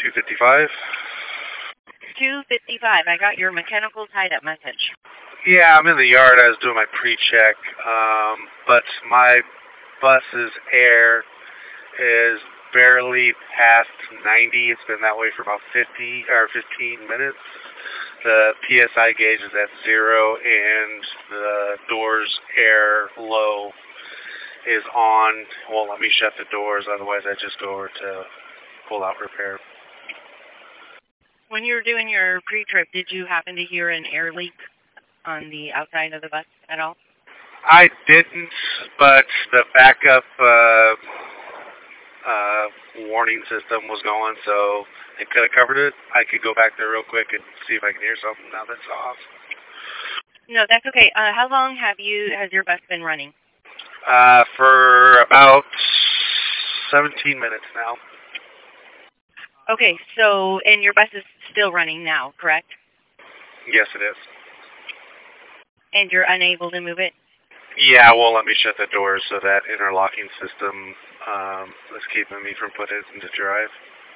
255. 255. I got your mechanical tied-up message. Yeah, I'm in the yard. I was doing my pre-check, but my bus's air is barely past 90. It's been that way for about 15 minutes. The PSI gauge is at 0, and the door's air low is on. Won't let me shut the doors, otherwise I just go over to pull-out repair. When you were doing your pre-trip, did you happen to hear an air leak on the outside of the bus at all? I didn't, but the backup warning system was going, so it could have covered it. I could go back there real quick and see if I can hear something now that's off. No, that's okay. How long has your bus been running? For about 17 minutes now. Okay, and your bus is still running now, correct? Yes, it is. And you're unable to move it? Yeah, it won't let me shut the doors, so that interlocking system is keeping me from putting it into drive.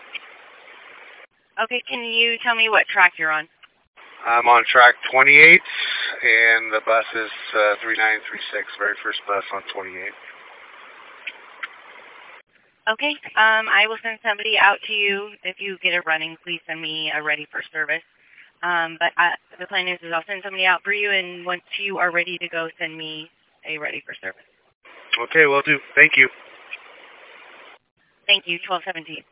Okay, can you tell me what track you're on? I'm on track 28, and the bus is 3936, very first bus on 28. Okay, I will send somebody out to you. If you get it running, please send me a ready for service. But the plan is I'll send somebody out for you, and once you are ready to go, send me a ready for service. Okay, will do. Thank you. Thank you, 1217.